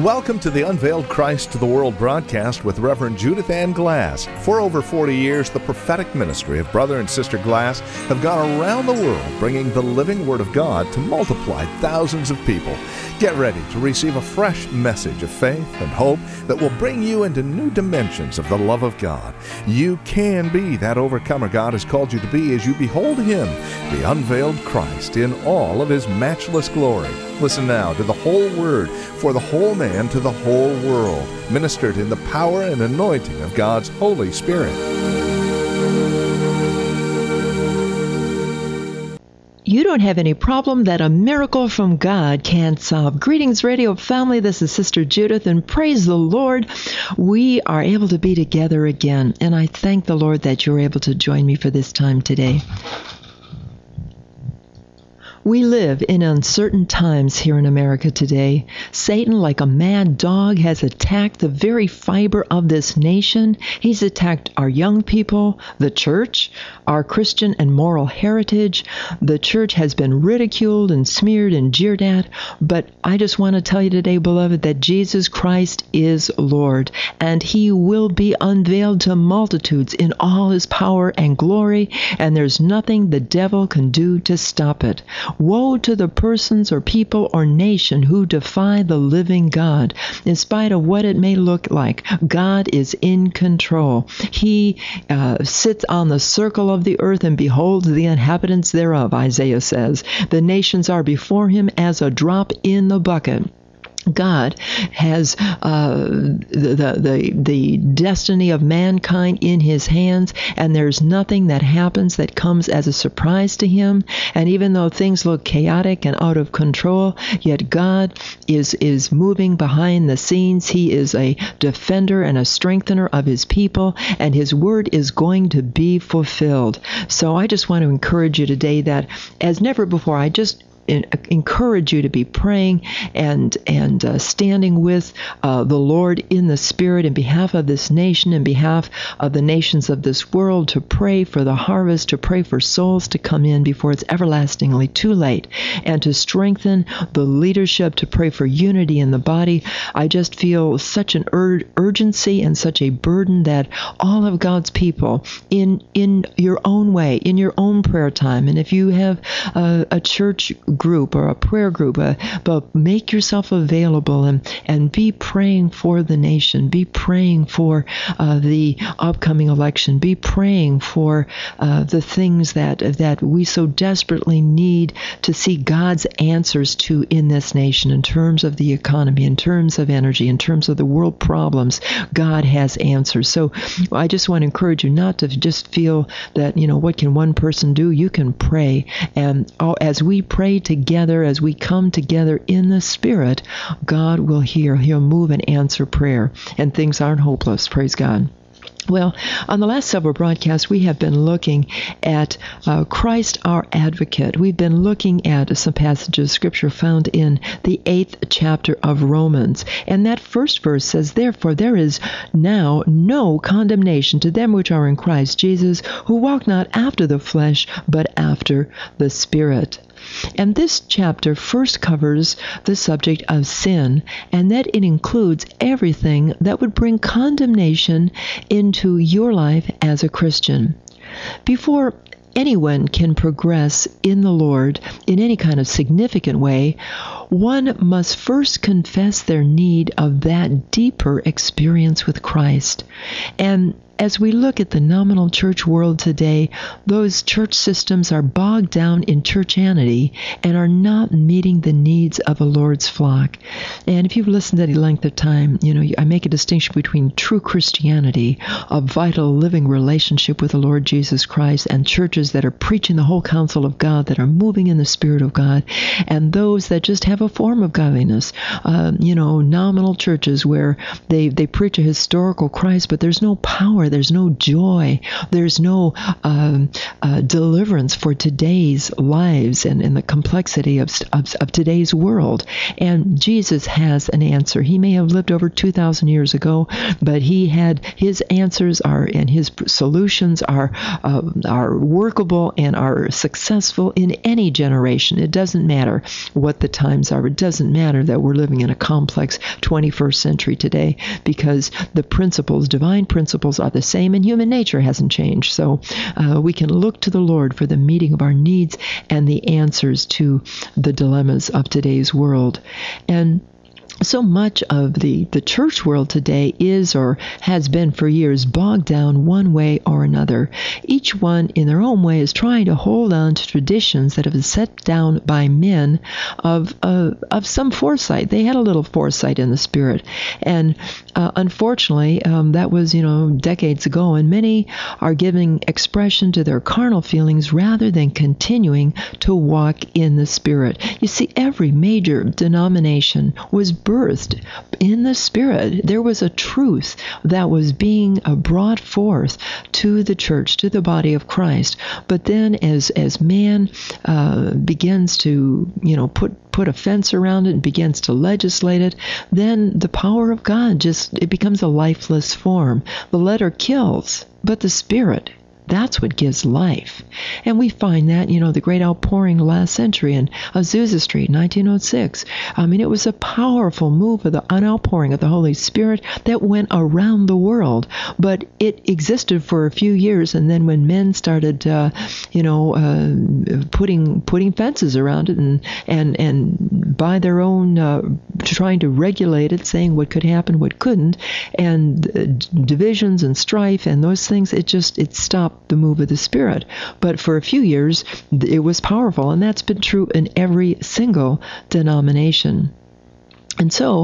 Welcome to the Unveiled Christ to the World broadcast with Reverend Judith Ann Glass. For over 40 years, the prophetic ministry of Brother and Sister Glass have gone around the world bringing the living Word of God to multiply thousands of people. Get ready to receive a fresh message of faith and hope that will bring you into new dimensions of the love of God. You can be that overcomer God has called you to be as you behold Him, the unveiled Christ, in all of His matchless glory. Listen now to the whole Word for the whole man to the whole world, ministered in the power and anointing of God's Holy Spirit. You don't have any problem that a miracle from God can't solve. Greetings, radio family. This is Sister Judith, and praise the Lord. We are able to be together again, and I thank the Lord that you're able to join me for this time today. We live in uncertain times here in America today. Satan, like a mad dog, has attacked the very fiber of this nation. He's attacked our young people, the church, our Christian and moral heritage. The church has been ridiculed and smeared and jeered at. But I just want to tell you today, beloved, that Jesus Christ is Lord, and He will be unveiled to multitudes in all His power and glory, and there's nothing the devil can do to stop it. Woe to the persons or people or nation who defy the living God. In spite of what it may look like, God is in control. He sits on the circle of the earth and beholds the inhabitants thereof, Isaiah says. The nations are before Him as a drop in the bucket. God has the destiny of mankind in His hands, and there's nothing that happens that comes as a surprise to Him. And even though things look chaotic and out of control, yet God is moving behind the scenes. He is a defender and a strengthener of His people, and His word is going to be fulfilled. So I just want to encourage you today that as never before, I just encourage you to be praying and standing with the Lord in the Spirit in behalf of this nation, in behalf of the nations of this world, to pray for the harvest, to pray for souls to come in before it's everlastingly too late, and to strengthen the leadership, to pray for unity in the body. I just feel such an urgency and such a burden that all of God's people, in your own way, in your own prayer time, and if you have a church group or a prayer group, but make yourself available and be praying for the nation, be praying for the upcoming election, be praying for the things that we so desperately need to see God's answers to in this nation, in terms of the economy, in terms of energy, in terms of the world problems. God has answers. So I just want to encourage you not to just feel that, what can one person do? You can pray, and as we pray together, as we come together in the Spirit, God will hear. He'll move and answer prayer, and things aren't hopeless. Praise God. Well, on the last several broadcasts, we have been looking at Christ our Advocate. We've been looking at some passages of Scripture found in the 8th chapter of Romans. And that first verse says, "Therefore there is now no condemnation to them which are in Christ Jesus, who walk not after the flesh, but after the Spirit." And this chapter first covers the subject of sin, and that it includes everything that would bring condemnation into your life as a Christian. Before anyone can progress in the Lord in any kind of significant way, one must first confess their need of that deeper experience with Christ. And as we look at the nominal church world today, those church systems are bogged down in churchianity and are not meeting the needs of a Lord's flock. And if you've listened at any length of time, I make a distinction between true Christianity, a vital living relationship with the Lord Jesus Christ, and churches that are preaching the whole counsel of God, that are moving in the Spirit of God, and those that just have a form of godliness, nominal churches where they preach a historical Christ, but there's no power power, there's no joy, there's no deliverance for today's lives and the complexity of today's world. And Jesus has an answer. He may have lived over 2,000 years ago, but he had his answers and his solutions are workable and are successful in any generation. It doesn't matter what the times are. It doesn't matter that we're living in a complex 21st century today, because the principles, divine principles, are the same, and human nature hasn't changed. So we can look to the Lord for the meeting of our needs and the answers to the dilemmas of today's world. And so much of the church world today is, or has been for years, bogged down one way or another. Each one in their own way is trying to hold on to traditions that have been set down by men of some foresight. They had a little foresight in the Spirit. And unfortunately, that was, decades ago, and many are giving expression to their carnal feelings rather than continuing to walk in the Spirit. You see, every major denomination was birthed in the Spirit. There was a truth that was being brought forth to the church, to the body of Christ. But then as man begins to, put a fence around it and begins to legislate it, then the power of God it becomes a lifeless form. The letter kills, but the Spirit, that's what gives life. And we find that, the great outpouring last century in Azusa Street, 1906. It was a powerful move of an outpouring of the Holy Spirit that went around the world. But it existed for a few years, and then when men started, putting fences around it and by their own trying to regulate it, saying what could happen, what couldn't, and divisions and strife and those things, it stopped the move of the Spirit. But for a few years, it was powerful, and that's been true in every single denomination. And so,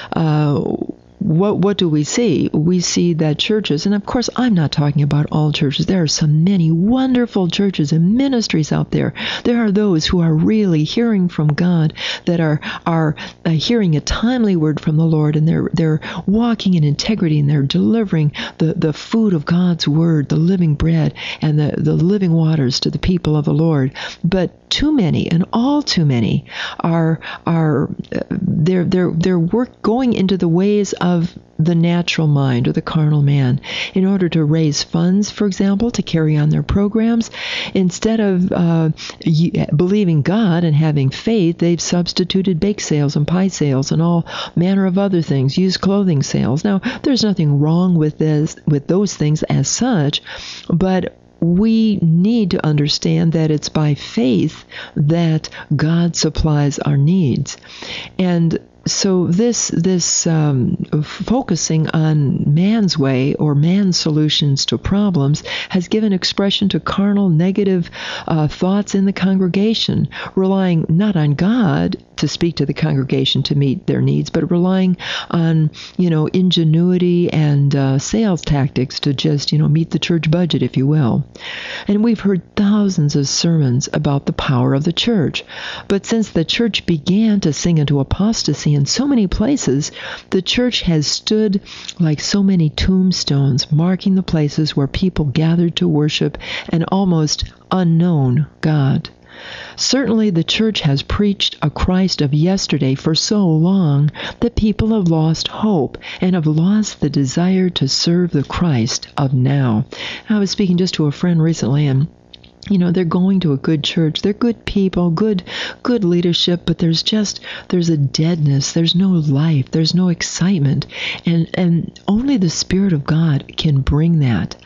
what do we see? We see that churches, and of course I'm not talking about all churches. There are so many wonderful churches and ministries out there. There are those who are really hearing from God, that are hearing a timely word from the Lord, and they're walking in integrity, and they're delivering the food of God's word, the living bread and the living waters to the people of the Lord. But too many, and all too many, are going into the ways of the natural mind or the carnal man in order to raise funds, for example, to carry on their programs. Instead of believing God and having faith, they've substituted bake sales and pie sales and all manner of other things, used clothing sales. Now, there's nothing wrong with those things as such, but we need to understand that it's by faith that God supplies our needs. And so this focusing on man's way or man's solutions to problems has given expression to carnal, negative thoughts in the congregation, relying not on God to speak to the congregation to meet their needs, but relying on, ingenuity and sales tactics to just, meet the church budget, if you will. And we've heard thousands of sermons about the power of the church. But since the church began to sink into apostasy in so many places, the church has stood like so many tombstones, marking the places where people gathered to worship an almost unknown God. Certainly the church has preached a Christ of yesterday for so long that people have lost hope and have lost the desire to serve the Christ of now. I was speaking just to a friend recently, and they're going to a good church. They're good people, good leadership, but there's a deadness. There's no life. There's no excitement. And only the Spirit of God can bring that.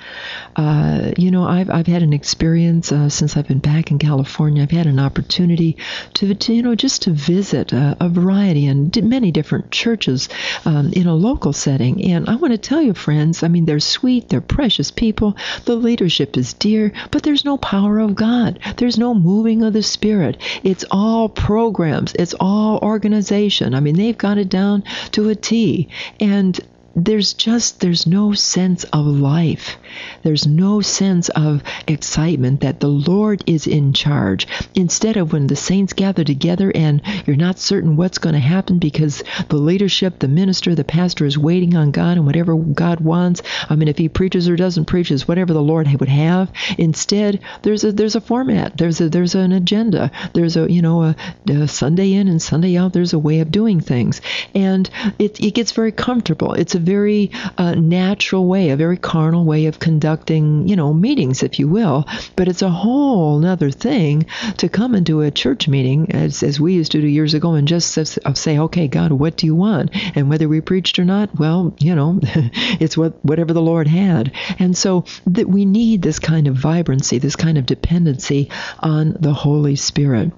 I've had an experience since I've been back in California. I've had an opportunity to just to visit a variety and many different churches in a local setting. And I want to tell you, friends, they're sweet, they're precious people. The leadership is dear, but there's no power of God. There's no moving of the Spirit. It's all programs. It's all organization. They've got it down to a T. And there's no sense of life. There's no sense of excitement that the Lord is in charge. Instead of when the saints gather together and you're not certain what's going to happen because the leadership, the minister, the pastor is waiting on God and whatever God wants. I mean, if he preaches or doesn't preach, is whatever the Lord would have. Instead, there's a format. There's an agenda. There's a Sunday in and Sunday out. There's a way of doing things, and it gets very comfortable. It's a very natural way, a very carnal way of conducting, meetings, if you will. But it's a whole other thing to come into a church meeting, as we used to do years ago, and just say, okay, God, what do you want? And whether we preached or not, well, it's whatever the Lord had. And so that we need this kind of vibrancy, this kind of dependency on the Holy Spirit.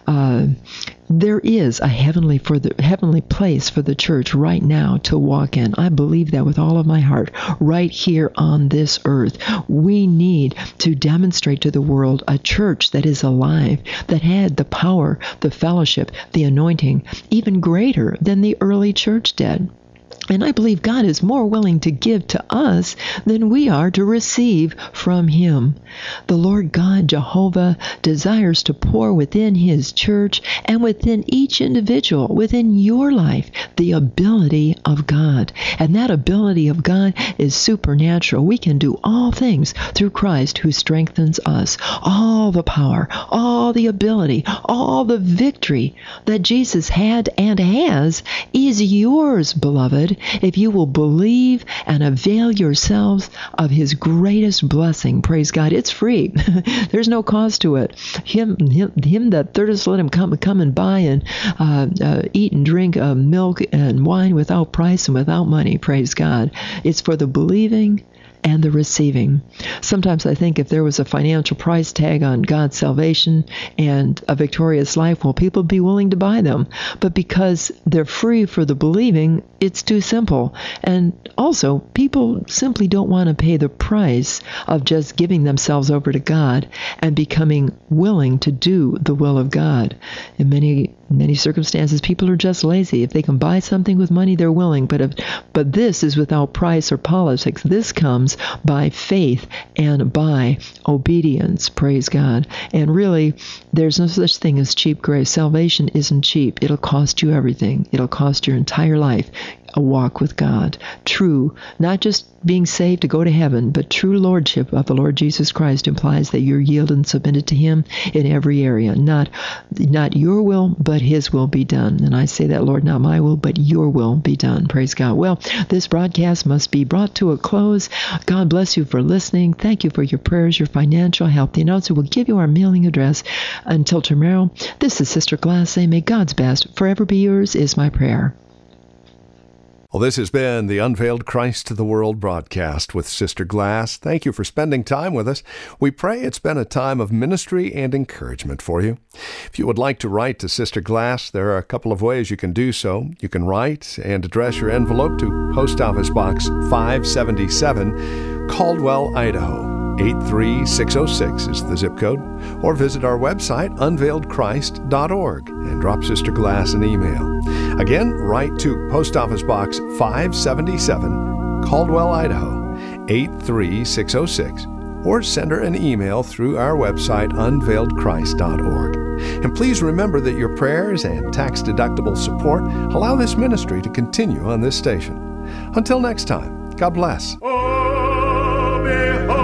There is a heavenly place for the church right now to walk in. I believe that with all of my heart, right here on this earth. We need to demonstrate to the world a church that is alive, that had the power, the fellowship, the anointing, even greater than the early church did. And I believe God is more willing to give to us than we are to receive from Him. The Lord God, Jehovah, desires to pour within His church and within each individual, within your life, the ability of God. And that ability of God is supernatural. We can do all things through Christ who strengthens us. All the power, all the ability, all the victory that Jesus had and has is yours, beloved, if you will believe and avail yourselves of His greatest blessing. Praise God. It's free. There's no cost to it. Him that thirsteth, let him come and buy and eat and drink milk and wine without price and without money. Praise God. It's for the believing and the receiving. Sometimes I think if there was a financial price tag on God's salvation and a victorious life, well, people would be willing to buy them. But because they're free for the believing, it's too simple. And also, people simply don't want to pay the price of just giving themselves over to God and becoming willing to do the will of God. In many circumstances, people are just lazy. If they can buy something with money, they're willing. But this is without price or politics. This comes by faith and by obedience. Praise God. And really, there's no such thing as cheap grace. Salvation isn't cheap. It'll cost you everything. It'll cost your entire life. A walk with God. True, not just being saved to go to heaven, but true lordship of the Lord Jesus Christ implies that you're yielded and submitted to Him in every area. Not your will, but His will be done. And I say that, Lord, not my will, but your will be done. Praise God. Well, this broadcast must be brought to a close. God bless you for listening. Thank you for your prayers, your financial help. The announcer will give you our mailing address. Until tomorrow, this is Sister Glass saying, may God's best forever be yours is my prayer. Well, this has been the Unveiled Christ to the World broadcast with Sister Glass. Thank you for spending time with us. We pray it's been a time of ministry and encouragement for you. If you would like to write to Sister Glass, there are a couple of ways you can do so. You can write and address your envelope to Post Office Box 577, Caldwell, Idaho. 83606 is the zip code, or visit our website, unveiledchrist.org, and drop Sister Glass an email. Again, write to Post Office Box 577, Caldwell, Idaho, 83606, or send her an email through our website, unveiledchrist.org. And please remember that your prayers and tax-deductible support allow this ministry to continue on this station. Until next time, God bless. Oh, behold.